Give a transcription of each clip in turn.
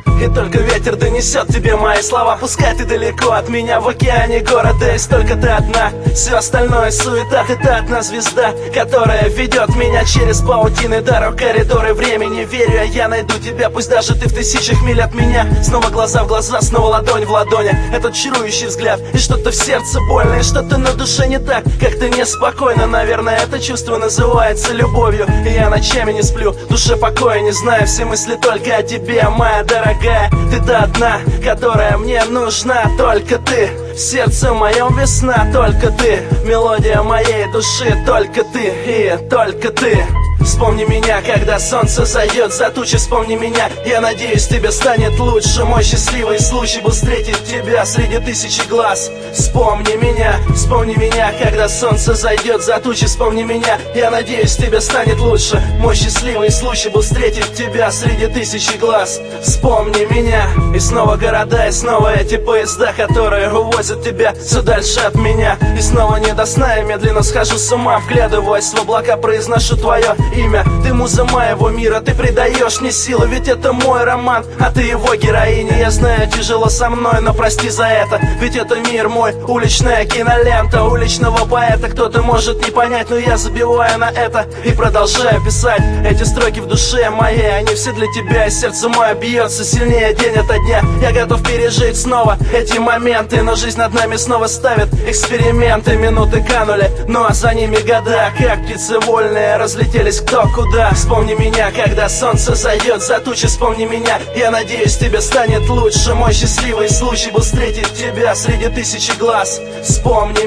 И только ветер донесет тебе мои слова. Пускай ты далеко от меня, в океане города есть только ты одна. Все остальное суета, ты та одна звезда, которая ведет меня через паутины дорог, коридоры времени. Верю, я найду тебя, пусть даже ты в тысячах миль от меня. Снова глаза в глаза, снова ладонь в ладони. Этот чарующий взгляд, и что-то в сердце больно, и что-то на душе не так, как-то неспокойно. Наверное, это чувство называется любовью. И я ночами не сплю, душе покоя не знаю. Все мысли только о тебе, моя дорогая. Ты та одна, которая мне нужна, только ты. В сердце моем весна, только ты. Мелодия моей души, только ты и только ты. Вспомни меня, когда солнце зайдет за тучи. Вспомни меня, я надеюсь, тебе станет лучше. Мой счастливый случай был встретить тебя среди тысячи глаз. Вспомни меня, когда солнце зайдет за тучи. Вспомни меня, я надеюсь, тебе станет лучше. Мой счастливый случай был встретить тебя среди тысячи глаз. Вспомни меня. И снова города, и снова эти поезда, которые увозят тебя все дальше от меня. И снова не до сна, я медленно схожу с ума, вглядываясь в облака, произношу твое имя. Ты муза моего мира, ты придаешь мне силы, ведь это мой роман, а ты его героиня. Я знаю, тяжело со мной, но прости за это, ведь это мир мой, уличная кинолента уличного поэта. Кто-то может не понять, но я забиваю на это и продолжаю писать эти строки в душе моей. Они все для тебя, и сердце мое бьется сильнее день ото дня. Я готов пережить снова эти моменты, но жизнь над нами снова ставит эксперименты. Минуты канули, ну а за ними года, как птицы вольные разлетелись кто куда. Вспомни меня, когда солнце зайдет за тучи. Вспомни меня, я надеюсь, тебе станет лучше. Мой счастливый случай был встретить тебя среди тысячи глаз. Вспомни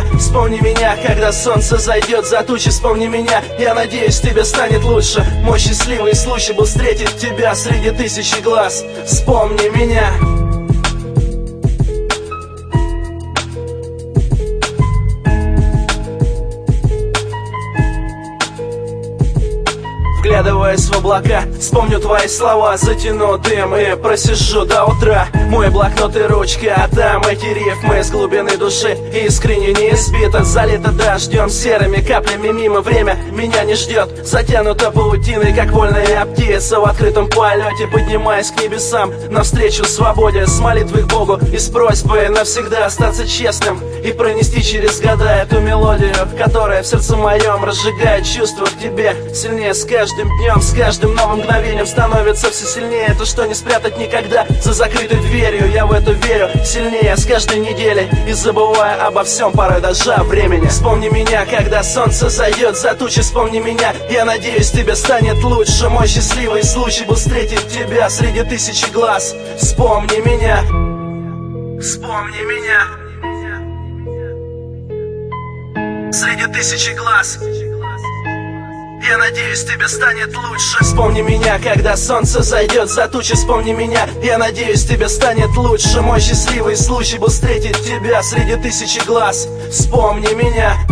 меня, когда солнце зайдет за тучи. Вспомни меня, я надеюсь, тебе станет лучше. Мой счастливый случай был встретить тебя среди тысячи глаз. Вспомни меня. Вглядываясь в облака, вспомню твои слова, затяну дым и просижу до утра. Мой блокнот и ручка, а там эти рифмы из глубины души, искренне не избито, залито дождем, серыми каплями мимо. Время меня не ждет, затянуто паутиной, как вольная птица в открытом полете, поднимаясь к небесам навстречу свободе, с молитвой к Богу и с просьбой навсегда остаться честным и пронести через года эту мелодию, которая в сердце моем разжигает чувства к тебе сильнее с каждым днем, с каждым новым мгновением становится все сильнее. То, что не спрятать никогда за закрытой дверью, я в это верю сильнее с каждой недели, и забывая обо всем порой даже о времени. Вспомни меня, когда солнце зайдет за тучи. Вспомни меня, я надеюсь, тебе станет лучше. Мой счастливый случай был встретить тебя среди тысячи глаз. Вспомни меня. Вспомни меня. Среди тысячи глаз. Я надеюсь, тебе станет лучше. Вспомни меня, когда солнце зайдет за тучи. Вспомни меня, я надеюсь, тебе станет лучше. Мой счастливый случай был встретить тебя среди тысячи глаз. Вспомни меня.